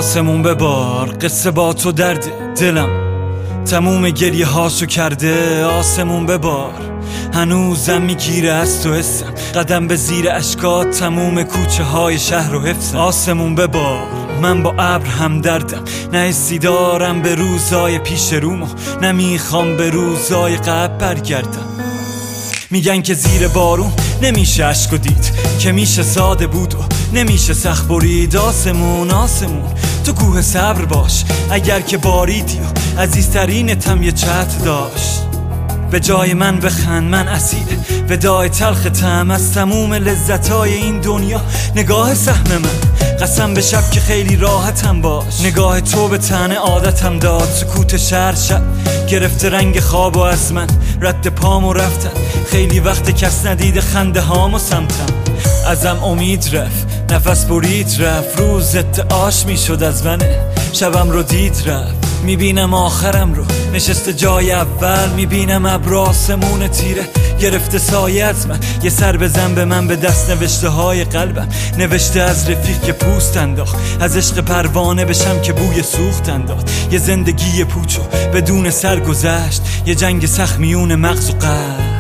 آسمون ببار، قصه با تو درد دلم تموم گریه هاشو کرده. آسمون ببار، هنوزم میگیره از تو حسم، قدم به زیر اشکات تموم کوچه های شهر و حفظم. آسمون ببار، من با ابر هم دردم، نه حسی دارم به روزای پیش رومو، نمیخوام به روزای قبل برگردم. میگن که زیر بارون نمیشه عشق و دید، که میشه ساده بود و نمیشه سخت برید. آسمون آسمون تو کوه صبر باش، اگر که باریدی و عزیزترینتم یه چتر داشت. به جای من بخند، من اسیر ودای تلخ طعم از تموم لذتای این دنیا. نگاه سهم من قسم به شب که خیلی راحتم باش، نگاه تو به تن عادتم داد. سکوت شهر شب گرفته رنگ خواب و از من رد پامو رفتن. خیلی وقت کس ندید خنده هامو سمتم، ازم امید رفت، نفس برید رفت. روزت آش میشد از منه، شبم رو دید رفت. میبینم آخرم رو نشسته جای اول، میبینم ابر آسمون تیره گرفته سایه از من. یه سر بزن به من، به دست نوشته های قلبم، نوشته از رفیق که پوست انداخت، از عشق پروانه بشم که بوی سوخت انداخت. یه زندگی پوچو بدون سر گذشت، یه جنگ سخت میون مغز و قلب.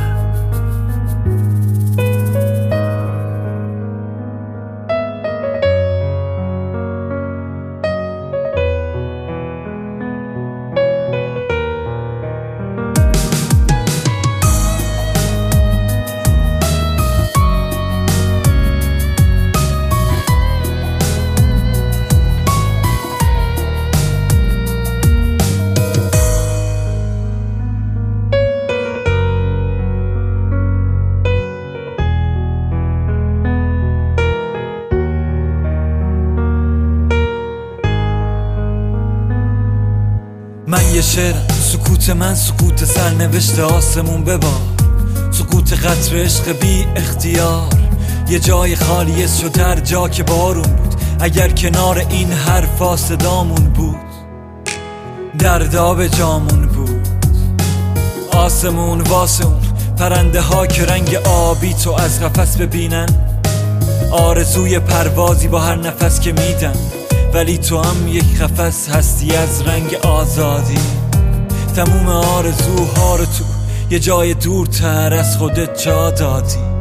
من یه شعرم، سکوت من سکوت سرنوشت. آسمون ببار، سکوت قطر عشق بی اختیار. یه جای خالیه شد هر جا که بارون بود، اگر کنار این حرفا صدامون بود، دردا به جامون بود. آسمون واسه اون پرنده ها که رنگ آبی تو از قفس ببینن، آرزوی پروازی با هر نفس که میدن. ولی تو هم یک قفس هستی از رنگ آزادی. تموم آرزوها رو تو یه جای دورتر از خودت جا دادی.